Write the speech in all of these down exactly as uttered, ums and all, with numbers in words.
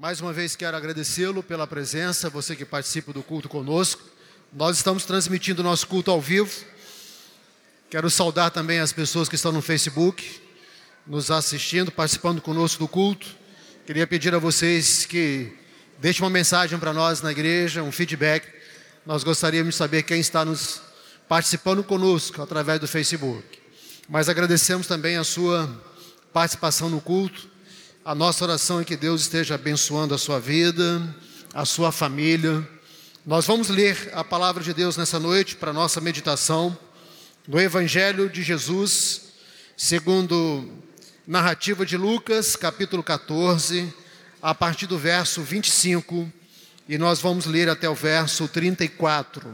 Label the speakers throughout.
Speaker 1: Mais uma vez quero agradecê-lo pela presença, você que participa do culto conosco. Nós estamos transmitindo o nosso culto ao vivo. Quero saudar também as pessoas que estão no Facebook, nos assistindo, participando conosco do culto. Queria pedir a vocês que deixem uma mensagem para nós na igreja, um feedback. Nós gostaríamos de saber quem está nos participando conosco através do Facebook. Mas agradecemos também a sua participação no culto. A nossa oração é que Deus esteja abençoando a sua vida, a sua família. Nós vamos ler a palavra de Deus nessa noite para a nossa meditação no Evangelho de Jesus, segundo narrativa de Lucas, capítulo catorze, a partir do verso vinte e cinco, e nós vamos ler até o verso trinta e quatro.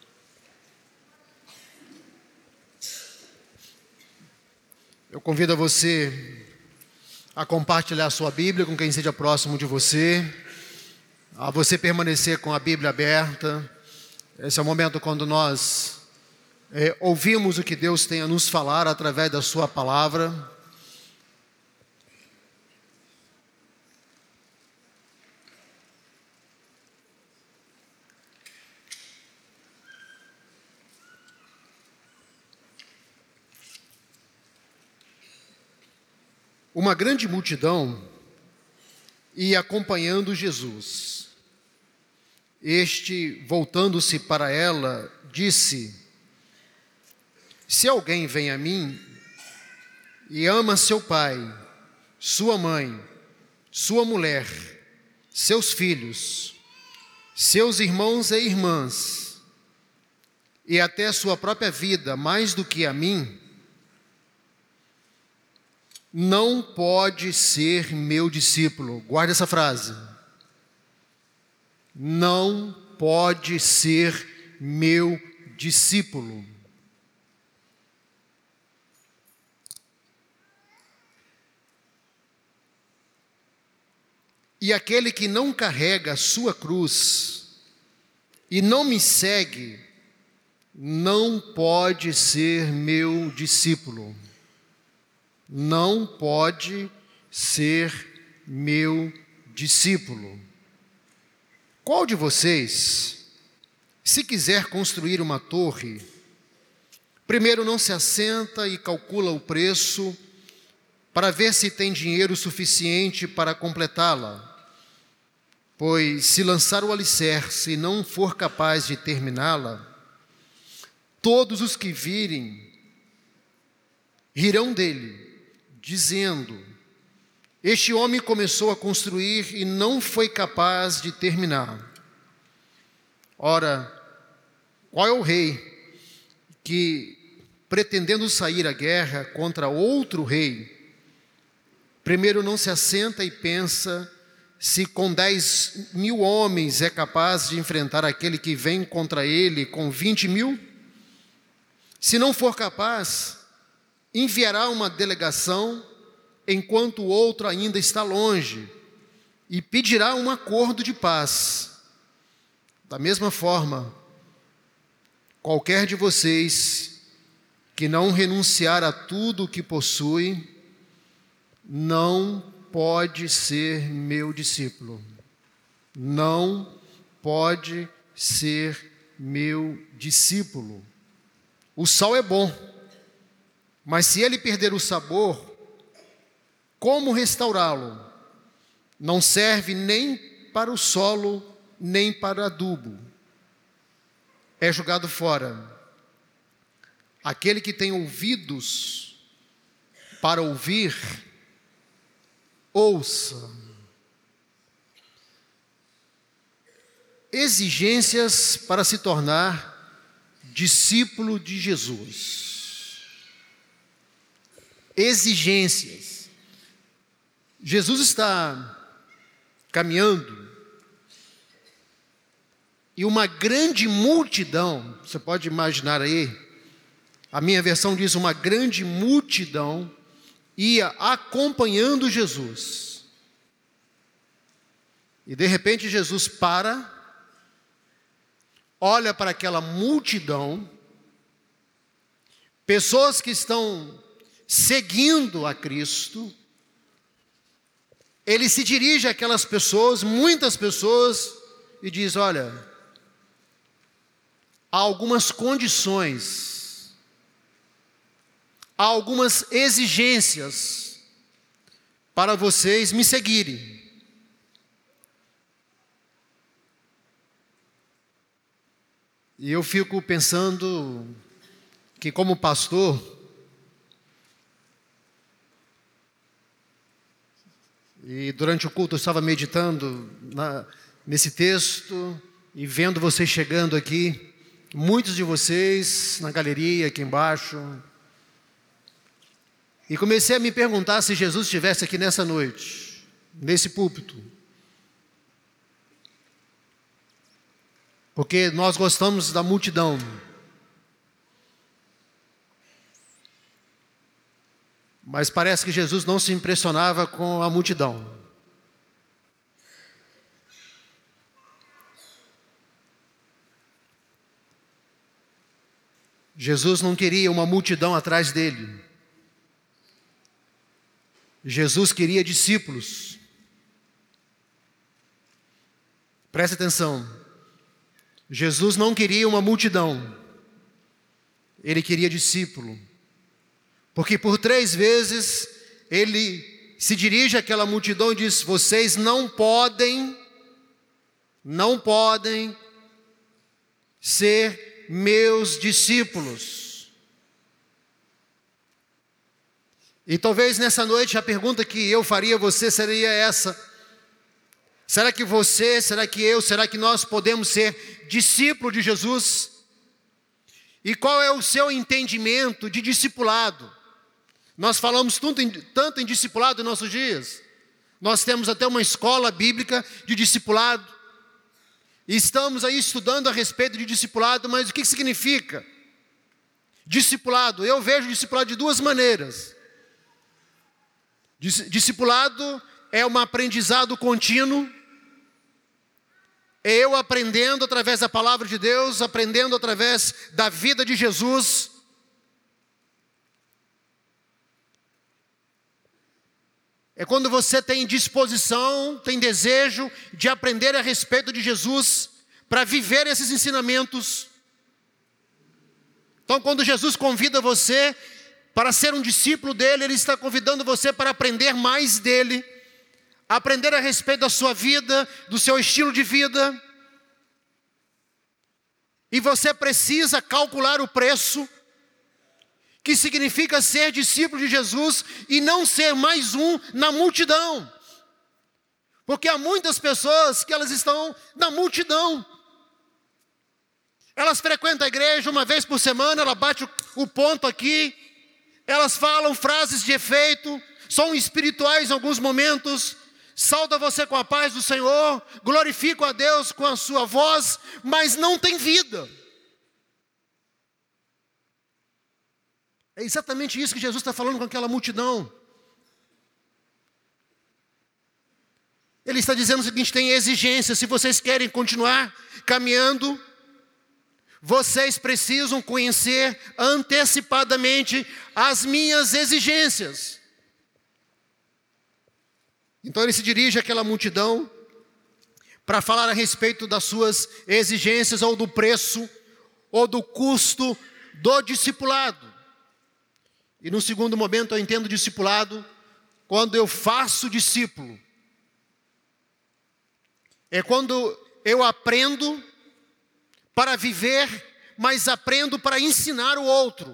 Speaker 1: Eu convido a você a compartilhar a sua Bíblia com quem seja próximo de você, a você permanecer com a Bíblia aberta. Esse é o momento quando nós é, ouvimos o que Deus tem a nos falar através da sua palavra. Uma grande multidão ia acompanhando Jesus. Este, voltando-se para ela, disse: se alguém vem a mim e ama seu pai, sua mãe, sua mulher, seus filhos, seus irmãos e irmãs, e até sua própria vida mais do que a mim, não pode ser meu discípulo. Guarde essa frase. Não pode ser meu discípulo. E aquele que não carrega a sua cruz e não me segue, não pode ser meu discípulo. Não pode ser meu discípulo. Qual de vocês, se quiser construir uma torre, primeiro não se assenta e calcula o preço para ver se tem dinheiro suficiente para completá-la? Pois se lançar o alicerce e não for capaz de terminá-la, todos os que virem rirão dele, dizendo: este homem começou a construir e não foi capaz de terminar. Ora, qual é o rei que, pretendendo sair à guerra contra outro rei, primeiro não se assenta e pensa se com dez mil homens é capaz de enfrentar aquele que vem contra ele com vinte mil? Se não for capaz, enviará uma delegação enquanto o outro ainda está longe e pedirá um acordo de paz. Da mesma forma, qualquer de vocês que não renunciar a tudo o que possui, não pode ser meu discípulo. Não pode ser meu discípulo. O sal é bom, mas se ele perder o sabor, como restaurá-lo? Não serve nem para o solo, nem para adubo. É jogado fora. Aquele que tem ouvidos para ouvir, ouça. Exigências para se tornar discípulo de Jesus. Exigências. Jesus está caminhando e uma grande multidão, você pode imaginar aí, a minha versão diz uma grande multidão, ia acompanhando Jesus. E de repente Jesus para, olha para aquela multidão, pessoas que estão seguindo a Cristo, ele se dirige àquelas pessoas, muitas pessoas, e diz: olha, há algumas condições, há algumas exigências para vocês me seguirem. E eu fico pensando que, como pastor, e durante o culto eu estava meditando na, nesse texto e vendo vocês chegando aqui, muitos de vocês na galeria aqui embaixo, e comecei a me perguntar se Jesus estivesse aqui nessa noite, nesse púlpito. Porque nós gostamos da multidão. Mas parece que Jesus não se impressionava com a multidão. Jesus não queria uma multidão atrás dele. Jesus queria discípulos. Preste atenção. Jesus não queria uma multidão. Ele queria discípulo. Porque por três vezes ele se dirige àquela multidão e diz: vocês não podem, não podem ser meus discípulos. E talvez nessa noite a pergunta que eu faria a você seria essa: será que você, será que eu, será que nós podemos ser discípulo de Jesus? E qual é o seu entendimento de discipulado? Nós falamos tanto em, tanto em discipulado em nossos dias. Nós temos até uma escola bíblica de discipulado. E estamos aí estudando a respeito de discipulado, mas o que significa discipulado? Eu vejo discipulado de duas maneiras. Discipulado é um aprendizado contínuo. É eu aprendendo através da palavra de Deus, aprendendo através da vida de Jesus. É quando você tem disposição, tem desejo de aprender a respeito de Jesus, para viver esses ensinamentos. Então, quando Jesus convida você para ser um discípulo dele, ele está convidando você para aprender mais dele, aprender a respeito da sua vida, do seu estilo de vida. E você precisa calcular o preço, que significa ser discípulo de Jesus e não ser mais um na multidão. Porque há muitas pessoas que elas estão na multidão. Elas frequentam a igreja uma vez por semana, ela bate o ponto aqui, elas falam frases de efeito, são espirituais em alguns momentos, sauda você com a paz do Senhor, glorifica a Deus com a sua voz, mas não tem vida. É exatamente isso que Jesus está falando com aquela multidão. Ele está dizendo o seguinte: tem exigências. Se vocês querem continuar caminhando, vocês precisam conhecer antecipadamente as minhas exigências. Então ele se dirige àquela multidão para falar a respeito das suas exigências, ou do preço, ou do custo do discipulado. E no segundo momento eu entendo discipulado quando eu faço discípulo. É quando eu aprendo para viver, mas aprendo para ensinar o outro.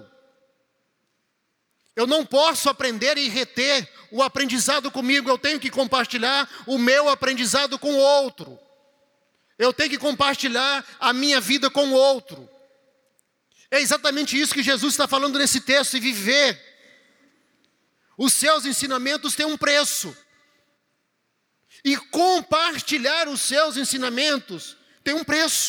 Speaker 1: Eu não posso aprender e reter o aprendizado comigo, eu tenho que compartilhar o meu aprendizado com o outro. Eu tenho que compartilhar a minha vida com o outro. É exatamente isso que Jesus está falando nesse texto, e viver. Os seus ensinamentos têm um preço. E compartilhar os seus ensinamentos tem um preço.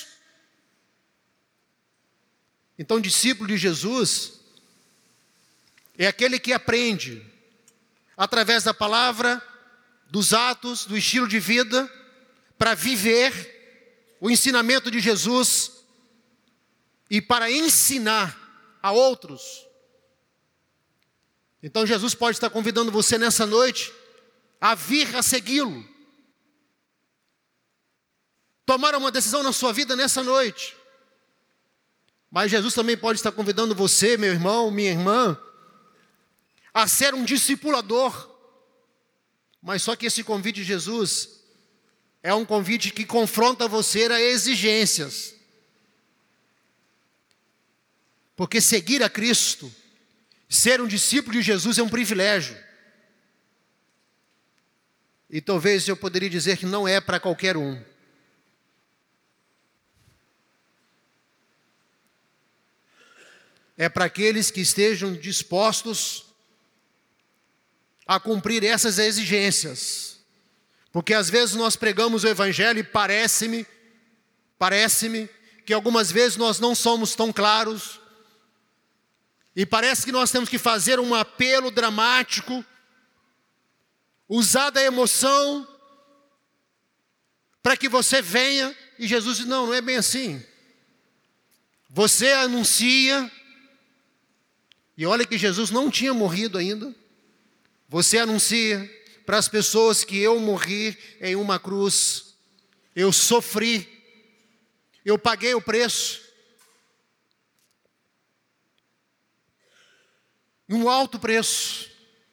Speaker 1: Então, discípulo de Jesus é aquele que aprende através da palavra, dos atos, do estilo de vida, para viver o ensinamento de Jesus e para ensinar a outros. Então Jesus pode estar convidando você nessa noite a vir a segui-lo. Tomaram uma decisão na sua vida nessa noite. Mas Jesus também pode estar convidando você, meu irmão, minha irmã, a ser um discipulador. Mas só que esse convite de Jesus é um convite que confronta você a exigências. Porque seguir a Cristo, ser um discípulo de Jesus é um privilégio. E talvez eu poderia dizer que não é para qualquer um. É para aqueles que estejam dispostos a cumprir essas exigências. Porque às vezes nós pregamos o Evangelho e parece-me, parece-me que algumas vezes nós não somos tão claros. E parece que nós temos que fazer um apelo dramático, usar da emoção, para que você venha. E Jesus diz, não, não é bem assim. Você anuncia, e olha que Jesus não tinha morrido ainda. Você anuncia para as pessoas que eu morri em uma cruz. Eu sofri. Eu paguei o preço. Um alto preço.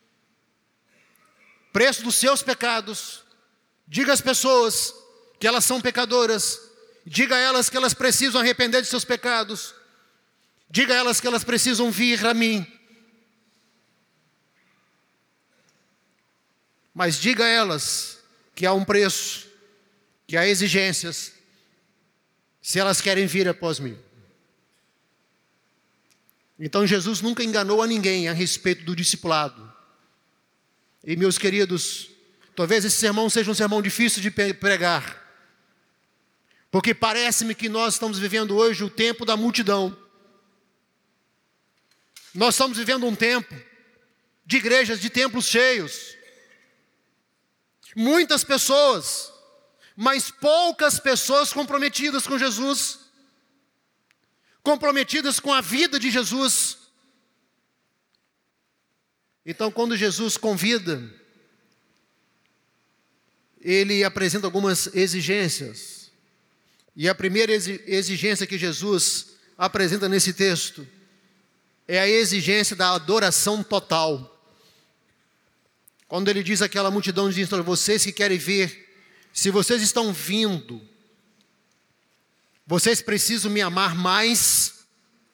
Speaker 1: Preço dos seus pecados. Diga às pessoas que elas são pecadoras. Diga a elas que elas precisam arrepender de seus pecados. Diga a elas que elas precisam vir a mim. Mas diga a elas que há um preço, que há exigências, se elas querem vir após mim. Então Jesus nunca enganou a ninguém a respeito do discipulado. E meus queridos, talvez esse sermão seja um sermão difícil de pregar. Porque parece-me que nós estamos vivendo hoje o tempo da multidão. Nós estamos vivendo um tempo de igrejas, de templos cheios. Muitas pessoas, mas poucas pessoas comprometidas com Jesus. Comprometidas com a vida de Jesus. Então, quando Jesus convida, Ele apresenta algumas exigências. E a primeira exigência que Jesus apresenta nesse texto é a exigência da adoração total. Quando ele diz àquela multidão, diz, vocês que querem ver, se vocês estão vindo, vocês precisam me amar mais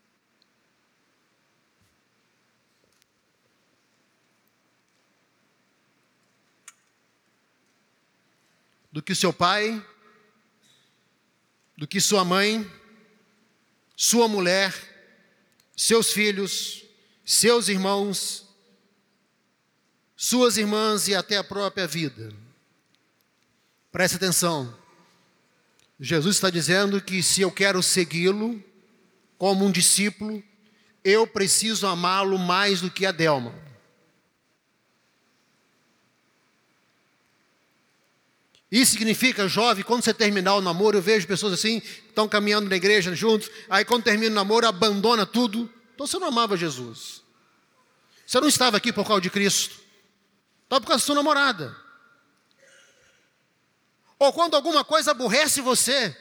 Speaker 1: do que seu pai, do que sua mãe, sua mulher, seus filhos, seus irmãos, suas irmãs e até a própria vida. Preste atenção. Jesus está dizendo que se eu quero segui-lo como um discípulo, eu preciso amá-lo mais do que a Delma. Isso significa, jovem, quando você terminar o namoro, eu vejo pessoas assim, estão caminhando na igreja juntos, aí quando termina o namoro, abandona tudo. Então você não amava Jesus. Você não estava aqui por causa de Cristo. Estava por causa da sua namorada. Ou quando alguma coisa aborrece você,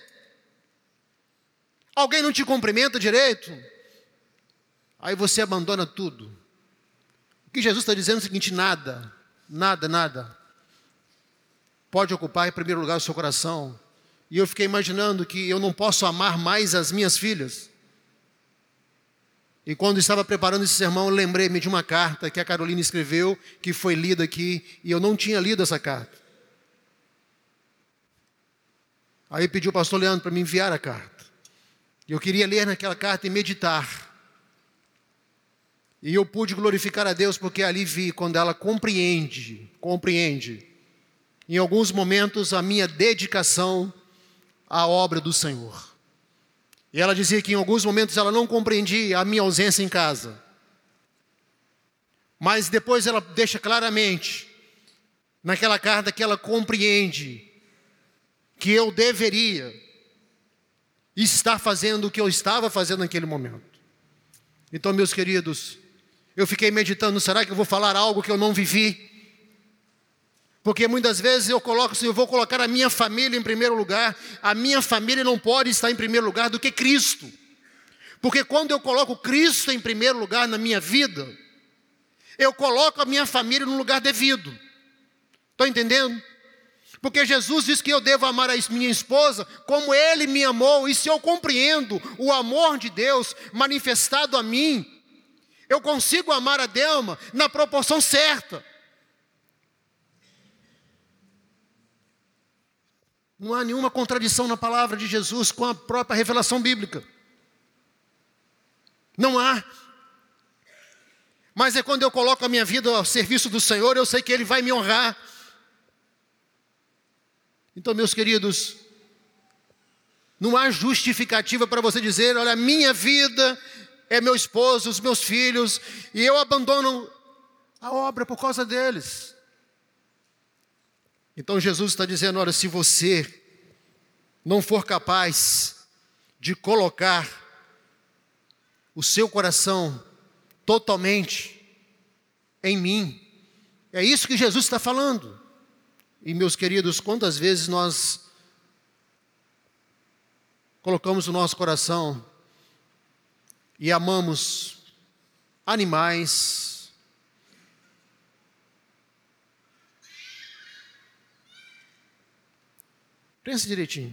Speaker 1: alguém não te cumprimenta direito, aí você abandona tudo. O que Jesus está dizendo é o seguinte, nada, nada, nada pode ocupar em primeiro lugar o seu coração. E eu fiquei imaginando que eu não posso amar mais as minhas filhas. E quando estava preparando esse sermão, eu lembrei-me de uma carta que a Carolina escreveu, que foi lida aqui, e eu não tinha lido essa carta. Aí pediu o pastor Leandro para me enviar a carta. E eu queria ler naquela carta e meditar. E eu pude glorificar a Deus, porque ali vi, quando ela compreende, compreende, em alguns momentos, a minha dedicação à obra do Senhor. E ela dizia que em alguns momentos ela não compreendia a minha ausência em casa. Mas depois ela deixa claramente, naquela carta, que ela compreende que eu deveria estar fazendo o que eu estava fazendo naquele momento. Então, meus queridos, eu fiquei meditando, será que eu vou falar algo que eu não vivi? Porque muitas vezes eu coloco, se eu vou colocar a minha família em primeiro lugar, a minha família não pode estar em primeiro lugar do que Cristo. Porque quando eu coloco Cristo em primeiro lugar na minha vida, eu coloco a minha família no lugar devido. Estão entendendo? Porque Jesus diz que eu devo amar a minha esposa como Ele me amou. E se eu compreendo o amor de Deus manifestado a mim, eu consigo amar a Delma na proporção certa. Não há nenhuma contradição na palavra de Jesus com a própria revelação bíblica. Não há. Mas é quando eu coloco a minha vida ao serviço do Senhor, eu sei que Ele vai me honrar. Então, meus queridos, não há justificativa para você dizer, olha, minha vida é meu esposo, os meus filhos, e eu abandono a obra por causa deles. Então Jesus está dizendo, olha, se você não for capaz de colocar o seu coração totalmente em mim, é isso que Jesus está falando. E meus queridos, quantas vezes nós colocamos o nosso coração e amamos animais, pense direitinho,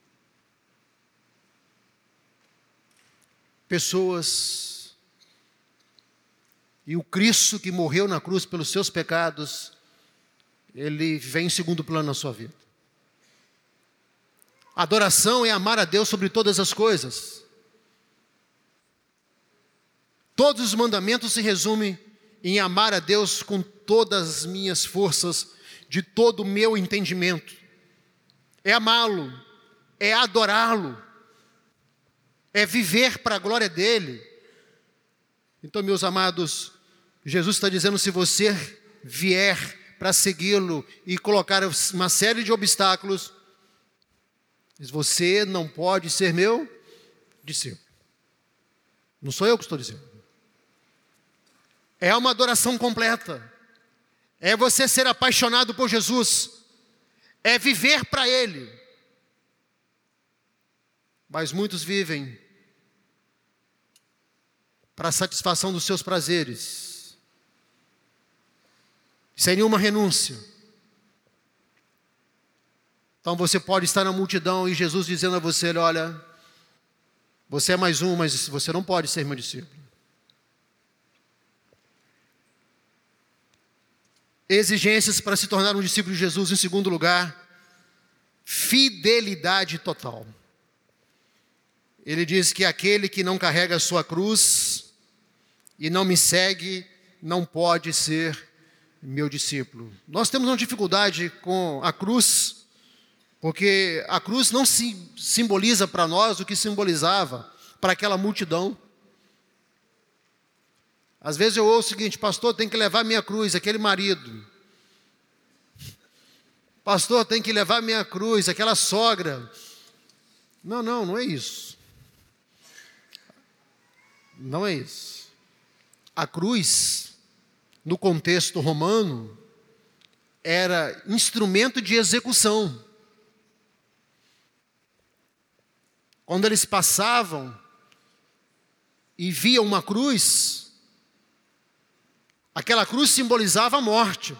Speaker 1: pessoas, e o Cristo que morreu na cruz pelos seus pecados, Ele vem em segundo plano na sua vida. Adoração é amar a Deus sobre todas as coisas. Todos os mandamentos se resumem em amar a Deus com todas as minhas forças, de todo o meu entendimento. É amá-lo, é adorá-lo, é viver para a glória dEle. Então, meus amados, Jesus está dizendo, se você vier para segui-lo e colocar uma série de obstáculos, você não pode ser meu discípulo. Não sou eu que estou dizendo. É uma adoração completa. É você ser apaixonado por Jesus. É viver para Ele. Mas muitos vivem para a satisfação dos seus prazeres, sem nenhuma renúncia. Então você pode estar na multidão e Jesus dizendo a você, olha, você é mais um, mas você não pode ser meu discípulo. Exigências para se tornar um discípulo de Jesus. Em segundo lugar, fidelidade total. Ele diz que aquele que não carrega a sua cruz e não me segue, não pode ser meu discípulo. Nós temos uma dificuldade com a cruz, porque a cruz não se simboliza para nós o que simbolizava para aquela multidão. Às vezes eu ouço o seguinte, pastor, tem que levar minha cruz, aquele marido. Pastor, tem que levar minha cruz, aquela sogra. Não, não, não é isso. Não é isso. A cruz, no contexto romano, era instrumento de execução. Quando eles passavam e viam uma cruz, aquela cruz simbolizava a morte.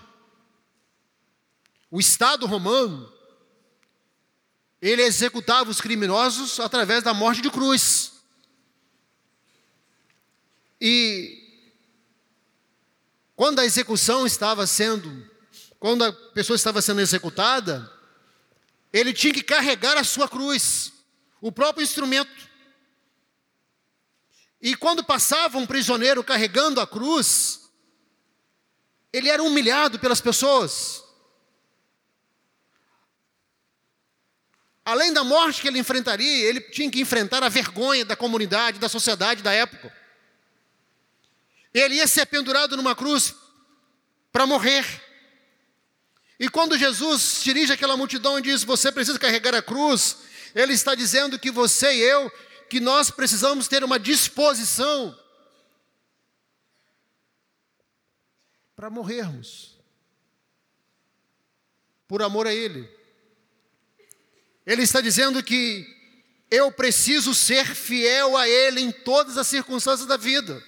Speaker 1: O Estado romano, ele executava os criminosos através da morte de cruz. E quando a execução estava sendo, quando a pessoa estava sendo executada, ele tinha que carregar a sua cruz, o próprio instrumento. E quando passava um prisioneiro carregando a cruz, ele era humilhado pelas pessoas. Além da morte que ele enfrentaria, ele tinha que enfrentar a vergonha da comunidade, da sociedade da época. Ele ia ser pendurado numa cruz para morrer. E quando Jesus se dirige àquela multidão e diz, você precisa carregar a cruz, ele está dizendo que você e eu, que nós precisamos ter uma disposição para morrermos. por amor a Ele. Ele está dizendo que eu preciso ser fiel a Ele em todas as circunstâncias da vida.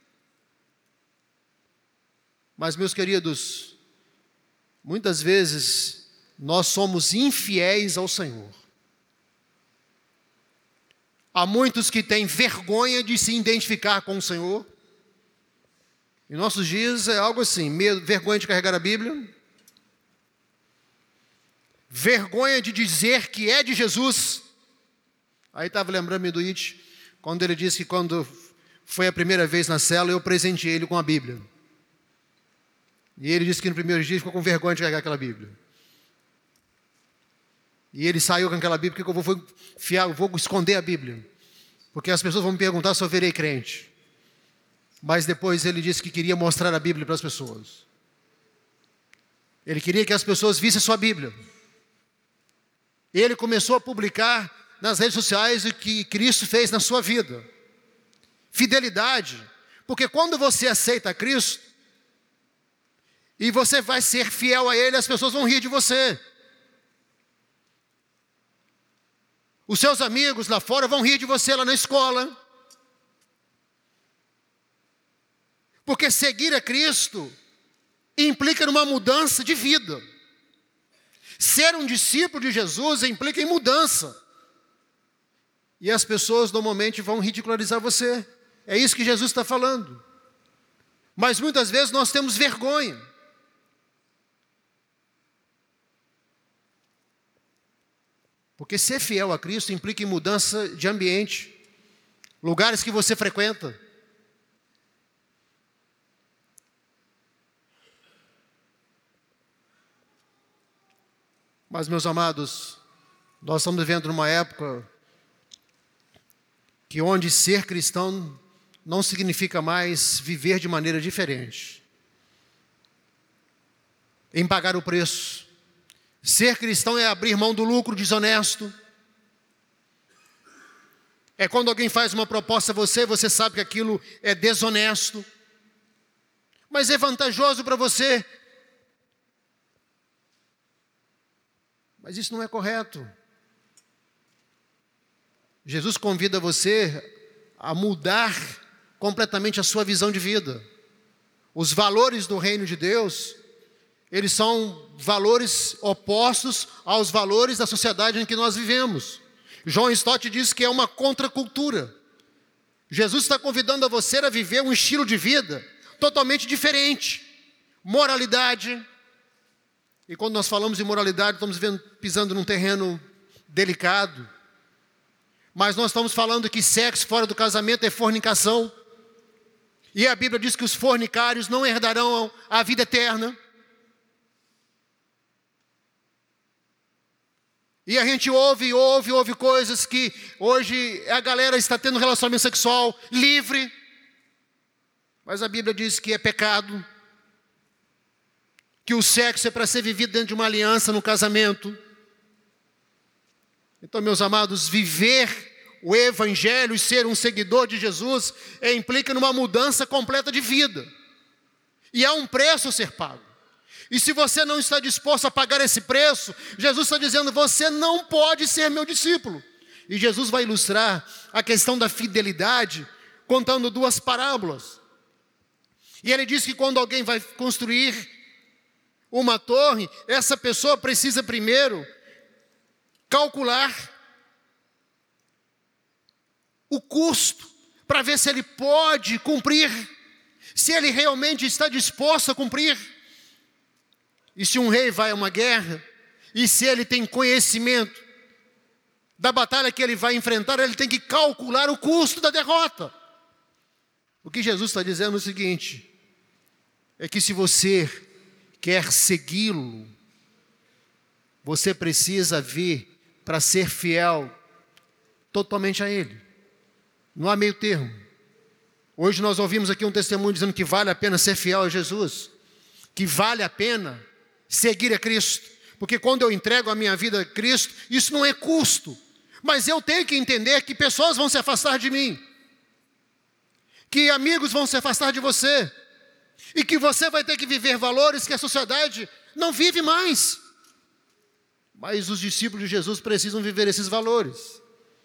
Speaker 1: Mas, meus queridos, muitas vezes nós somos infiéis ao Senhor. Há muitos que têm vergonha de se identificar com o Senhor. Em nossos dias é algo assim, medo, vergonha de carregar a Bíblia, vergonha de dizer que é de Jesus. Aí estava lembrando-me do It, quando ele disse que quando foi a primeira vez na cela, eu presenteei ele com a Bíblia. E ele disse que no primeiro dia ficou com vergonha de carregar aquela Bíblia. E ele saiu com aquela Bíblia, porque eu vou, fiar, eu vou esconder a Bíblia. Porque as pessoas vão me perguntar se eu virei crente. Mas depois ele disse que queria mostrar a Bíblia para as pessoas. Ele queria que as pessoas vissem a sua Bíblia. Ele começou a publicar nas redes sociais o que Cristo fez na sua vida. Fidelidade. Porque quando você aceita Cristo, e você vai ser fiel a Ele, as pessoas vão rir de você. Os seus amigos lá fora vão rir de você lá na escola. Porque seguir a Cristo implica numa mudança de vida. Ser um discípulo de Jesus implica em mudança. E as pessoas normalmente vão ridicularizar você. É isso que Jesus está falando. Mas muitas vezes nós temos vergonha. Porque ser fiel a Cristo implica em mudança de ambiente. Lugares que você frequenta. Mas, meus amados, nós estamos vivendo numa época que onde ser cristão não significa mais viver de maneira diferente. Em pagar o preço. Ser cristão é abrir mão do lucro desonesto. É quando alguém faz uma proposta a você, você sabe que aquilo é desonesto. Mas é vantajoso para você. Mas isso não é correto. Jesus convida você a mudar completamente a sua visão de vida. Os valores do reino de Deus, eles são valores opostos aos valores da sociedade em que nós vivemos. John Stott diz que é uma contracultura. Jesus está convidando a você a viver um estilo de vida totalmente diferente. Moralidade. E quando nós falamos de moralidade, estamos vendo, pisando num terreno delicado. Mas nós estamos falando que sexo fora do casamento é fornicação. E a Bíblia diz que os fornicários não herdarão a vida eterna. E a gente ouve, ouve, ouve coisas que hoje a galera está tendo relacionamento sexual livre. Mas a Bíblia diz que é pecado. Que o sexo é para ser vivido dentro de uma aliança no casamento. Então, meus amados, viver o Evangelho e ser um seguidor de Jesus é, implica numa mudança completa de vida. E há um preço a ser pago. E se você não está disposto a pagar esse preço, Jesus está dizendo, você não pode ser meu discípulo. E Jesus vai ilustrar a questão da fidelidade, contando duas parábolas. E ele diz que quando alguém vai construir uma torre, essa pessoa precisa primeiro calcular o custo, para ver se ele pode cumprir, se ele realmente está disposto a cumprir. E se um rei vai a uma guerra, e se ele tem conhecimento da batalha que ele vai enfrentar, ele tem que calcular o custo da derrota. O que Jesus está dizendo é o seguinte, é que se você quer segui-lo, você precisa vir para ser fiel totalmente a Ele. Não há meio termo. Hoje nós ouvimos aqui um testemunho dizendo que vale a pena ser fiel a Jesus, que vale a pena seguir a Cristo, porque quando eu entrego a minha vida a Cristo, isso não é custo, mas eu tenho que entender que pessoas vão se afastar de mim, que amigos vão se afastar de você, e que você vai ter que viver valores que a sociedade não vive mais. Mas os discípulos de Jesus precisam viver esses valores.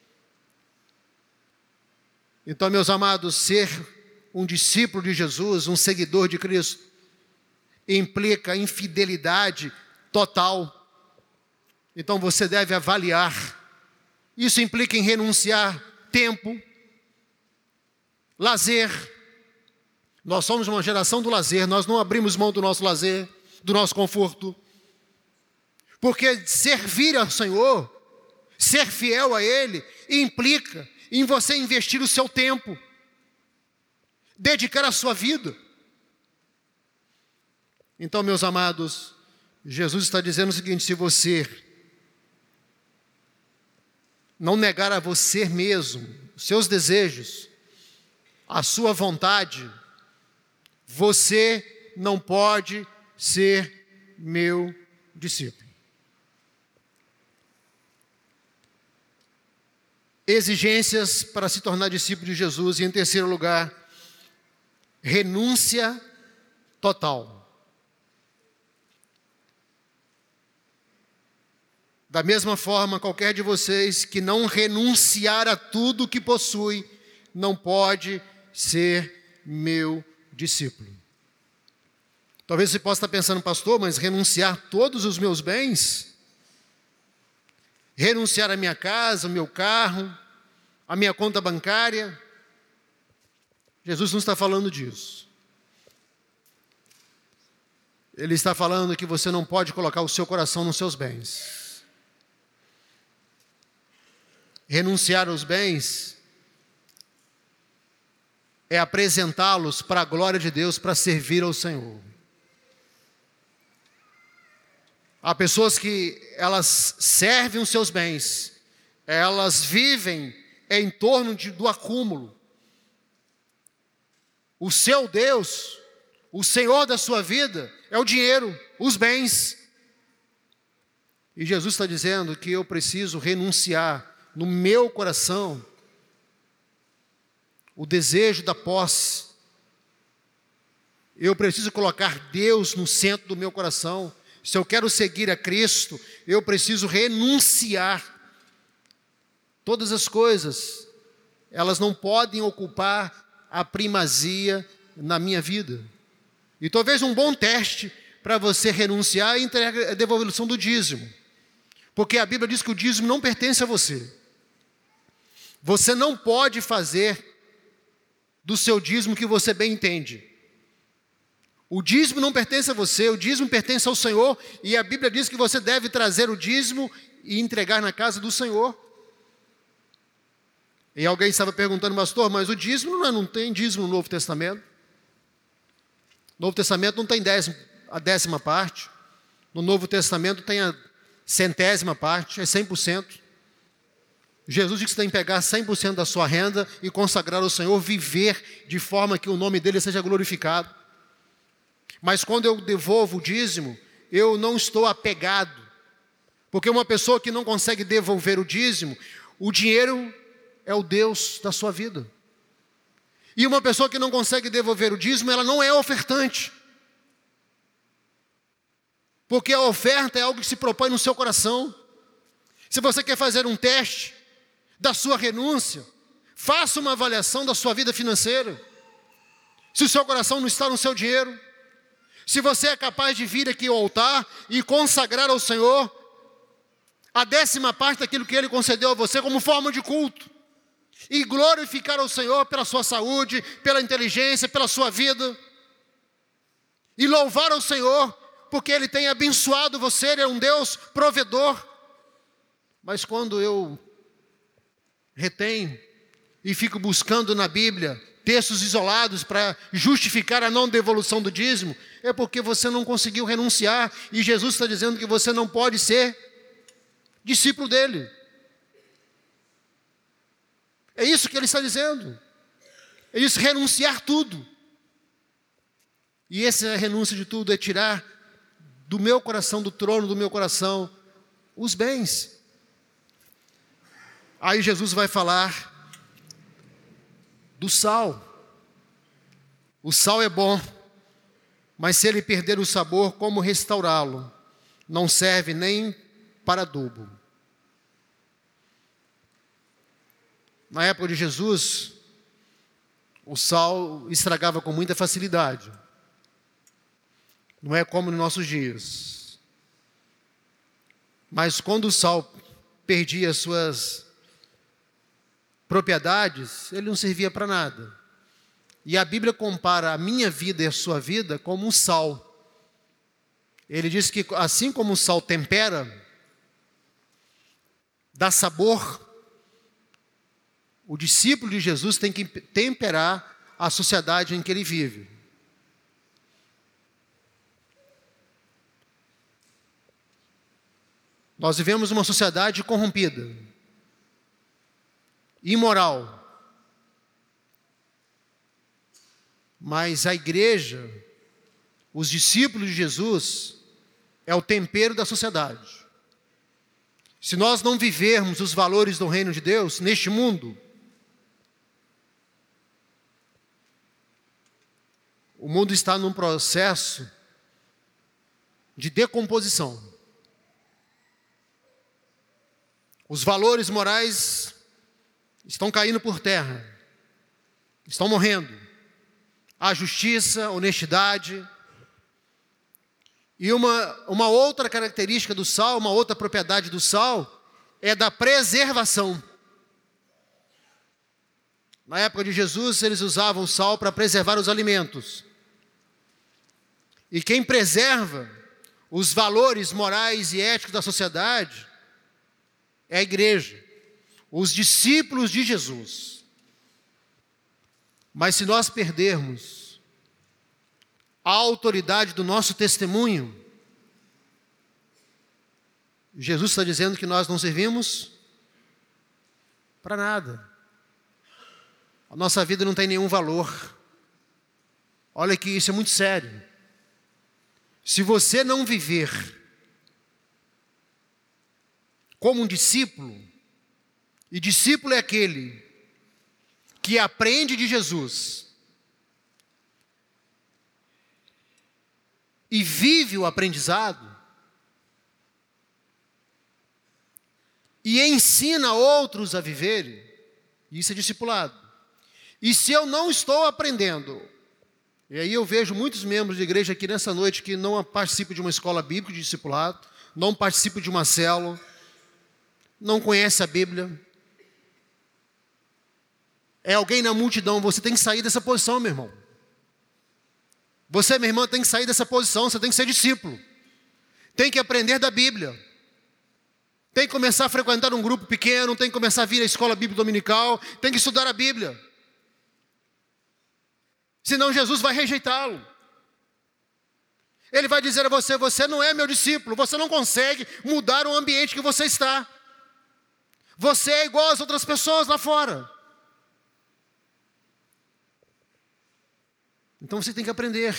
Speaker 1: Então, meus amados, ser um discípulo de Jesus, um seguidor de Cristo, implica em fidelidade total. Então você deve avaliar. Isso implica em renunciar tempo, lazer. Nós somos uma geração do lazer, nós não abrimos mão do nosso lazer, do nosso conforto. Porque servir ao Senhor, ser fiel a Ele, implica em você investir o seu tempo, dedicar a sua vida. Então, meus amados, Jesus está dizendo o seguinte: se você não negar a você mesmo, os seus desejos, a sua vontade, você não pode ser meu discípulo. Exigências para se tornar discípulo de Jesus. E em terceiro lugar, renúncia total. Da mesma forma, qualquer de vocês que não renunciar a tudo que possui, não pode ser meu discípulo. Talvez você possa estar pensando, pastor, mas renunciar todos os meus bens? Renunciar a minha casa, o meu carro, a minha conta bancária? Jesus não está falando disso. Ele está falando que você não pode colocar o seu coração nos seus bens. Renunciar aos bens é apresentá-los para a glória de Deus, para servir ao Senhor. Há pessoas que elas servem os seus bens, elas vivem em torno de, do acúmulo. O seu Deus, o Senhor da sua vida, é o dinheiro, os bens. E Jesus está dizendo que eu preciso renunciar no meu coração o desejo da posse. Eu preciso colocar Deus no centro do meu coração. Se eu quero seguir a Cristo, eu preciso renunciar. Todas as coisas, elas não podem ocupar a primazia na minha vida. E talvez um bom teste para você renunciar é a devolução do dízimo. Porque a Bíblia diz que o dízimo não pertence a você. Você não pode fazer do seu dízimo o que você bem entende. O dízimo não pertence a você, o dízimo pertence ao Senhor, e a Bíblia diz que você deve trazer o dízimo e entregar na casa do Senhor. E alguém estava perguntando, pastor, mas o dízimo não, é, não tem dízimo no Novo Testamento? No Novo Testamento não tem décimo, a décima parte. No Novo Testamento tem a centésima parte, é cem por cento. Jesus diz que você tem que pegar cem por cento da sua renda e consagrar ao Senhor, viver de forma que o nome dele seja glorificado. Mas quando eu devolvo o dízimo, eu não estou apegado. Porque uma pessoa que não consegue devolver o dízimo, o dinheiro é o Deus da sua vida. E uma pessoa que não consegue devolver o dízimo, ela não é ofertante. Porque a oferta é algo que se propõe no seu coração. Se você quer fazer um teste da sua renúncia, faça uma avaliação da sua vida financeira. Se o seu coração não está no seu dinheiro, se você é capaz de vir aqui ao altar e consagrar ao Senhor a décima parte daquilo que Ele concedeu a você como forma de culto, e glorificar ao Senhor pela sua saúde, pela inteligência, pela sua vida, e louvar ao Senhor porque Ele tem abençoado você, Ele é um Deus provedor. Mas quando eu retenho e fico buscando na Bíblia textos isolados para justificar a não devolução do dízimo, é porque você não conseguiu renunciar, e Jesus está dizendo que você não pode ser discípulo dele. É isso que ele está dizendo. É isso, renunciar tudo. E essa renúncia de tudo é tirar do meu coração, do trono do meu coração, os bens. Aí Jesus vai falar do sal. O sal é bom, mas se ele perder o sabor, como restaurá-lo? Não serve nem para adubo. Na época de Jesus, o sal estragava com muita facilidade. Não é como nos nossos dias. Mas quando o sal perdia as suas propriedades, ele não servia para nada. E a Bíblia compara a minha vida e a sua vida como um sal. Ele diz que assim como o sal tempera, dá sabor, o discípulo de Jesus tem que temperar a sociedade em que ele vive. Nós vivemos uma sociedade corrompida, imoral. Mas a igreja, os discípulos de Jesus, é o tempero da sociedade. Se nós não vivermos os valores do reino de Deus neste mundo, o mundo está num processo de decomposição. Os valores morais estão caindo por terra, estão morrendo. A justiça, a honestidade. E uma, uma outra característica do sal, uma outra propriedade do sal, é da preservação. Na época de Jesus, eles usavam o sal para preservar os alimentos. E quem preserva os valores morais e éticos da sociedade é a igreja, os discípulos de Jesus. Mas se nós perdermos a autoridade do nosso testemunho, Jesus está dizendo que nós não servimos para nada. A nossa vida não tem nenhum valor. Olha que isso é muito sério. Se você não viver como um discípulo, e discípulo é aquele que aprende de Jesus e vive o aprendizado e ensina outros a viverem, isso é discipulado. E se eu não estou aprendendo, e aí eu vejo muitos membros de igreja aqui nessa noite que não participam de uma escola bíblica de discipulado, não participam de uma célula, não conhecem a Bíblia. É alguém na multidão, você tem que sair dessa posição, meu irmão. Você, minha irmã, tem que sair dessa posição, você tem que ser discípulo. Tem que aprender da Bíblia. Tem que começar a frequentar um grupo pequeno, tem que começar a vir à escola bíblica dominical, tem que estudar a Bíblia. Senão Jesus vai rejeitá-lo. Ele vai dizer a você, você não é meu discípulo, você não consegue mudar o ambiente que você está. Você é igual às outras pessoas lá fora. Então você tem que aprender.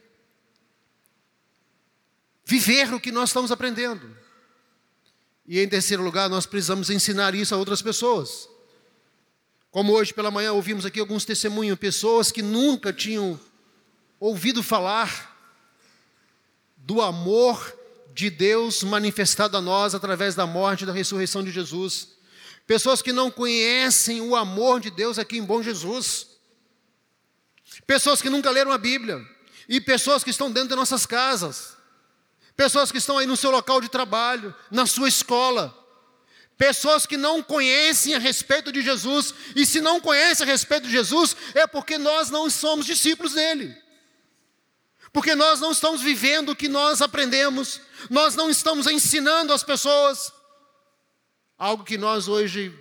Speaker 1: Viver o que nós estamos aprendendo. E em terceiro lugar, nós precisamos ensinar isso a outras pessoas. Como hoje pela manhã ouvimos aqui alguns testemunhos, pessoas que nunca tinham ouvido falar do amor de Deus manifestado a nós através da morte e da ressurreição de Jesus. Pessoas que não conhecem o amor de Deus aqui em Bom Jesus. Pessoas que nunca leram a Bíblia. E pessoas que estão dentro de nossas casas. Pessoas que estão aí no seu local de trabalho, na sua escola. Pessoas que não conhecem a respeito de Jesus. E se não conhecem a respeito de Jesus, é porque nós não somos discípulos dele. Porque nós não estamos vivendo o que nós aprendemos. Nós não estamos ensinando as pessoas. Algo que nós hoje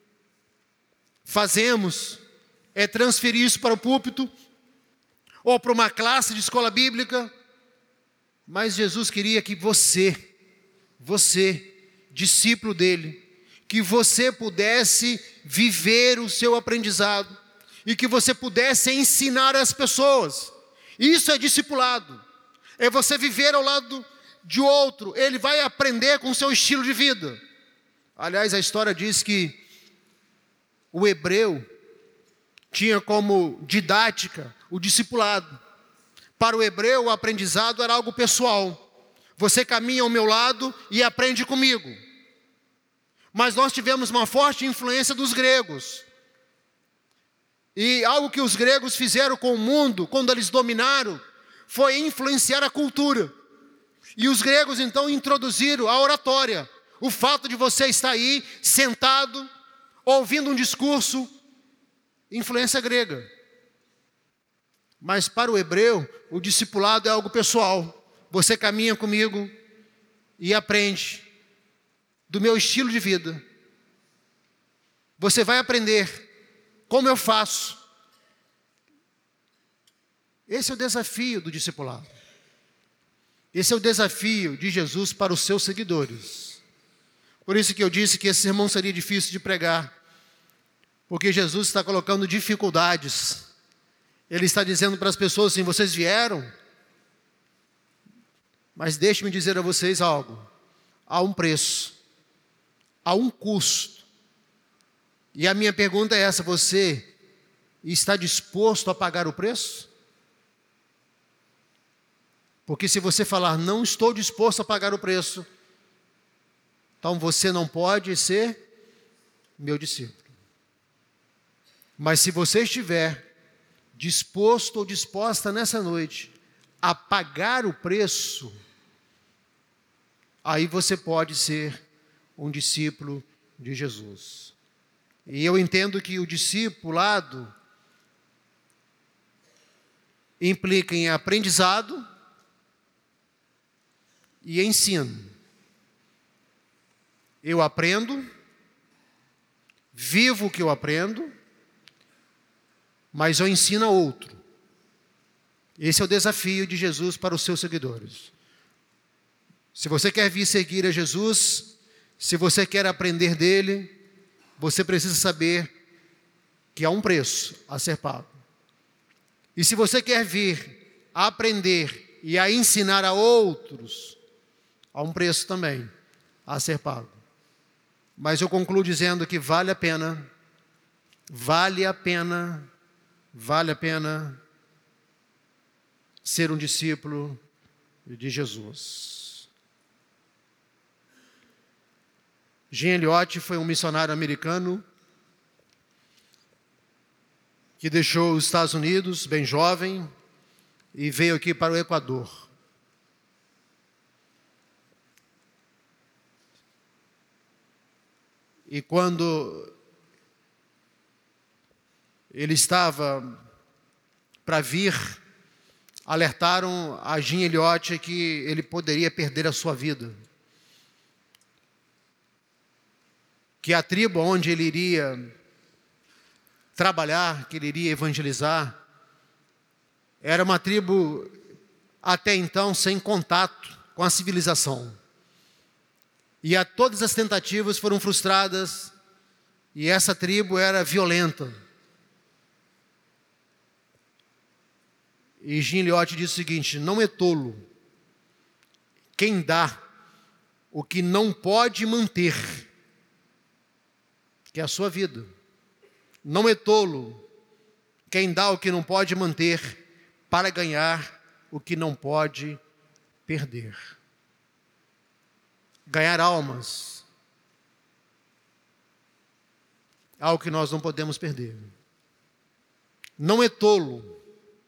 Speaker 1: fazemos é transferir isso para o púlpito ou para uma classe de escola bíblica. Mas Jesus queria que você, você, discípulo dele, que você pudesse viver o seu aprendizado e que você pudesse ensinar as pessoas. Isso é discipulado. É você viver ao lado de outro. Ele vai aprender com o seu estilo de vida. Aliás, a história diz que o hebreu tinha como didática o discipulado. Para o hebreu, o aprendizado era algo pessoal. Você caminha ao meu lado e aprende comigo. Mas nós tivemos uma forte influência dos gregos. E algo que os gregos fizeram com o mundo, quando eles dominaram, foi influenciar a cultura. E os gregos então introduziram a oratória. O fato de você estar aí, sentado, ouvindo um discurso, influência grega. Mas para o hebreu, o discipulado é algo pessoal. Você caminha comigo e aprende do meu estilo de vida. Você vai aprender como eu faço. Esse é o desafio do discipulado. Esse é o desafio de Jesus para os seus seguidores. Por isso que eu disse que esse sermão seria difícil de pregar, porque Jesus está colocando dificuldades. Ele está dizendo para as pessoas assim: vocês vieram, mas deixe-me dizer a vocês algo. Há um preço, há um custo. E a minha pergunta é essa: você está disposto a pagar o preço? Porque se você falar, não estou disposto a pagar o preço, então você não pode ser meu discípulo. Mas se você estiver disposto ou disposta nessa noite a pagar o preço, aí você pode ser um discípulo de Jesus. E eu entendo que o discipulado implica em aprendizado e ensino. Eu aprendo, vivo o que eu aprendo, mas eu ensino a outro. Esse é o desafio de Jesus para os seus seguidores. Se você quer vir seguir a Jesus, se você quer aprender dele, você precisa saber que há um preço a ser pago. E se você quer vir a aprender e a ensinar a outros, há um preço também a ser pago. Mas eu concluo dizendo que vale a pena, vale a pena, vale a pena ser um discípulo de Jesus. Jean Elliott foi um missionário americano que deixou os Estados Unidos bem jovem e veio aqui para o Equador. E quando ele estava para vir, alertaram a Jean Elliott que ele poderia perder a sua vida. Que a tribo onde ele iria trabalhar, que ele iria evangelizar, era uma tribo até então sem contato com a civilização. E a todas as tentativas foram frustradas, e essa tribo era violenta. E Jean Elliott diz o seguinte: não é tolo quem dá o que não pode manter, que é a sua vida. Não é tolo quem dá o que não pode manter para ganhar o que não pode perder. Ganhar almas é algo que nós não podemos perder. Não é tolo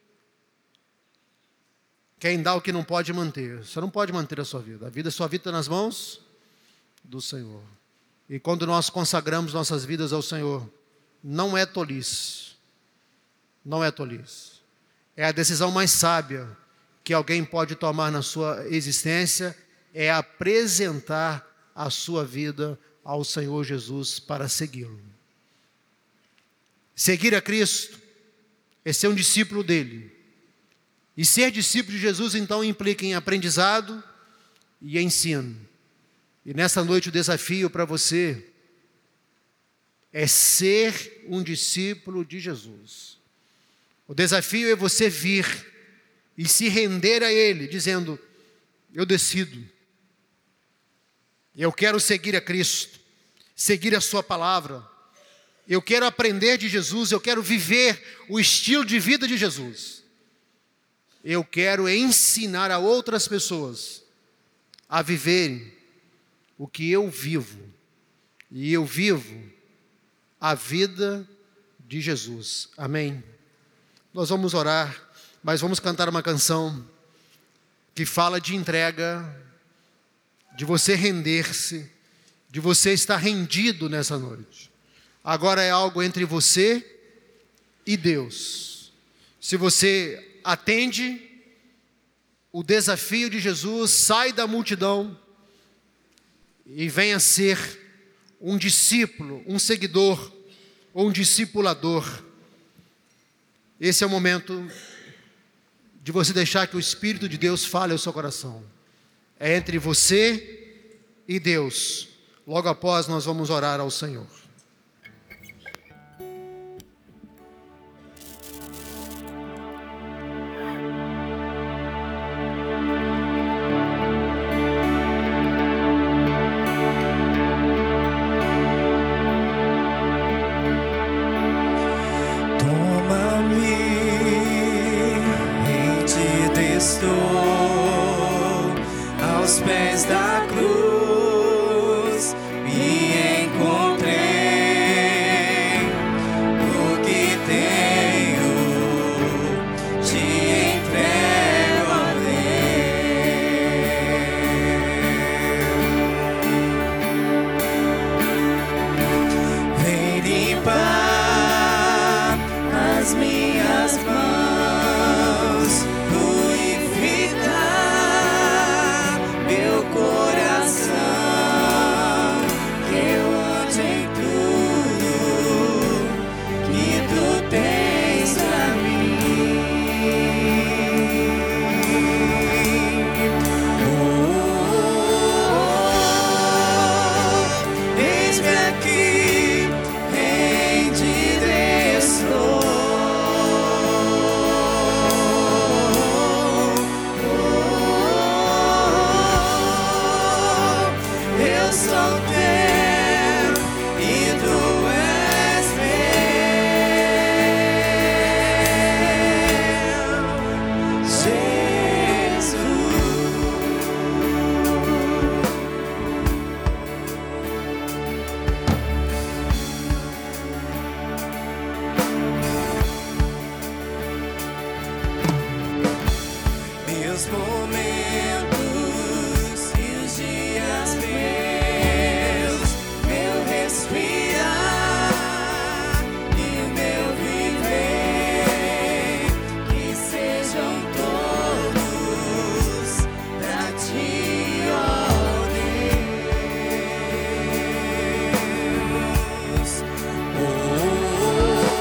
Speaker 1: quem dá o que não pode manter. Você não pode manter a sua vida. A vida, a sua vida está nas mãos do Senhor. E quando nós consagramos nossas vidas ao Senhor, não é tolice. Não é tolice. É a decisão mais sábia que alguém pode tomar na sua existência, é apresentar a sua vida ao Senhor Jesus para segui-lo. Seguir a Cristo é ser um discípulo dele. E ser discípulo de Jesus, então, implica em aprendizado e ensino. E nessa noite o desafio para você é ser um discípulo de Jesus. O desafio é você vir e se render a Ele, dizendo: eu decido. Eu quero seguir a Cristo, seguir a sua palavra. Eu quero aprender de Jesus, eu quero viver o estilo de vida de Jesus. Eu quero ensinar a outras pessoas a viverem o que eu vivo, e eu vivo a vida de Jesus. Amém? Nós vamos orar, mas vamos cantar uma canção que fala de entrega, de você render-se, de você estar rendido nessa noite. Agora é algo entre você e Deus. Se você atende o desafio de Jesus, sai da multidão e venha ser um discípulo, um seguidor ou um discipulador. Esse é o momento de você deixar que o Espírito de Deus fale ao seu coração. É entre você e Deus. Logo após nós vamos orar ao Senhor.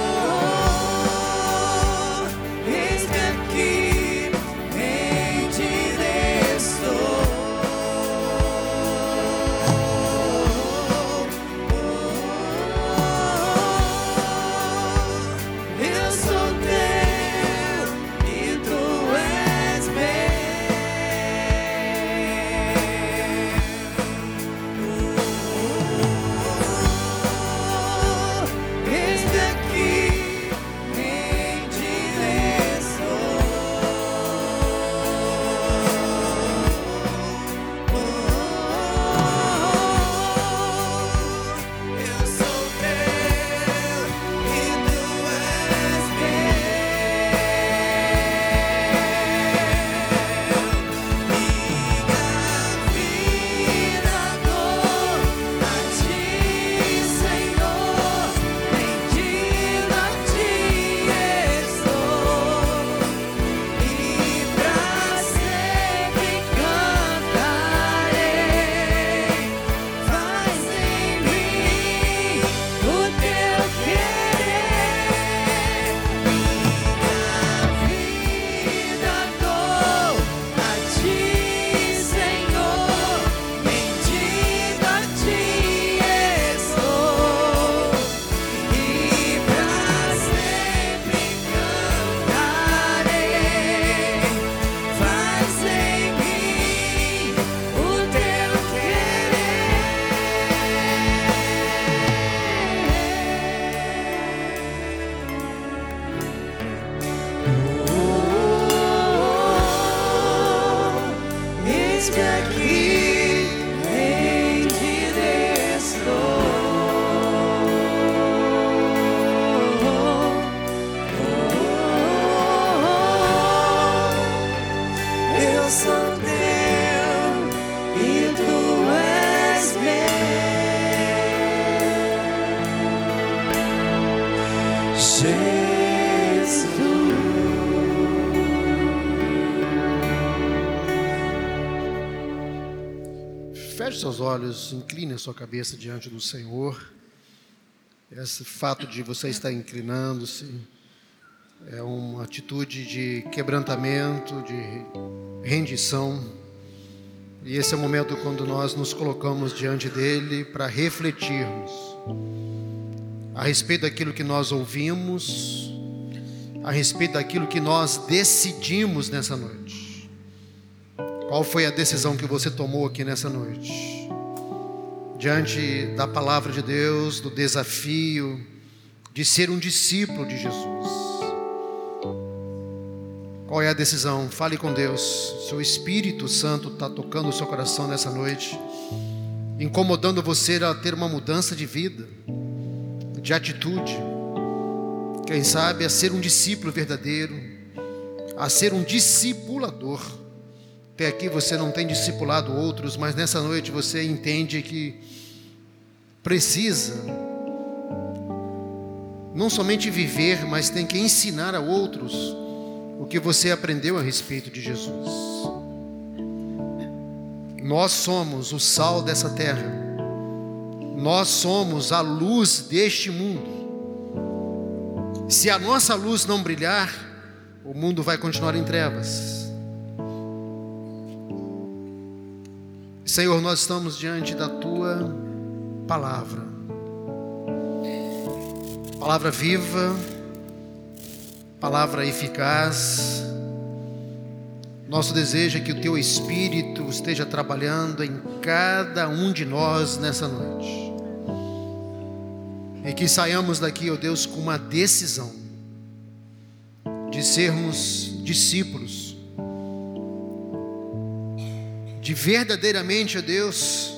Speaker 2: Eis-me aqui, rei de
Speaker 1: Feche seus olhos, incline a sua cabeça diante do Senhor. Esse fato de você estar inclinando-se é uma atitude de quebrantamento, de rendição. E esse é o momento quando nós nos colocamos diante dele para refletirmos a respeito daquilo que nós ouvimos, a respeito daquilo que nós decidimos nessa noite. Qual foi a decisão que você tomou aqui nessa noite? Diante da palavra de Deus, do desafio de ser um discípulo de Jesus. Qual é a decisão? Fale com Deus. Seu Espírito Santo está tocando o seu coração nessa noite, incomodando você a ter uma mudança de vida, de atitude. Quem sabe a ser um discípulo verdadeiro, a ser um discipulador. Até aqui você não tem discipulado outros, mas nessa noite você entende que precisa não somente viver, mas tem que ensinar a outros o que você aprendeu a respeito de Jesus. Nós somos o sal dessa terra, nós somos a luz deste mundo. Se a nossa luz não brilhar, o mundo vai continuar em trevas. Senhor, nós estamos diante da Tua palavra, palavra viva, palavra eficaz. Nosso desejo é que o Teu Espírito esteja trabalhando em cada um de nós nessa noite, e que saiamos daqui, ó Deus, com uma decisão de sermos discípulos, de verdadeiramente, ó Deus,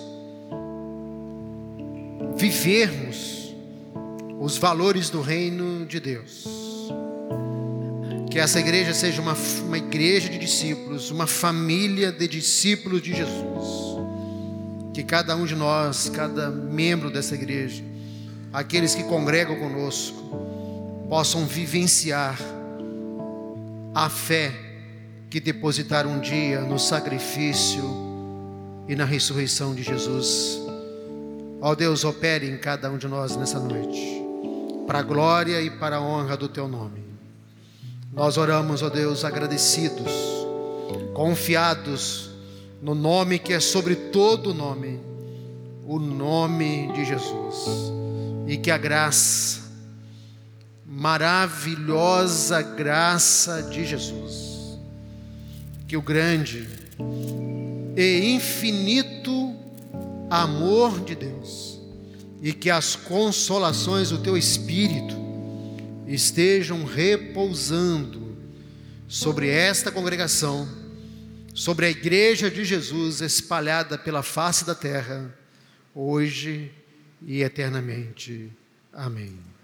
Speaker 1: vivermos os valores do reino de Deus. Que essa igreja seja uma, uma igreja de discípulos, uma família de discípulos de Jesus. Que cada um de nós, cada membro dessa igreja, aqueles que congregam conosco, possam vivenciar a fé que depositaram um dia no sacrifício e na ressurreição de Jesus. Ó Deus, opere em cada um de nós nessa noite, para a glória e para a honra do Teu nome. Nós oramos, ó Deus, agradecidos, confiados no nome que é sobre todo nome, o nome de Jesus. E que a graça, maravilhosa graça de Jesus, que o grande e infinito amor de Deus e que as consolações do Teu Espírito estejam repousando sobre esta congregação, sobre a igreja de Jesus espalhada pela face da terra, hoje e eternamente. Amém.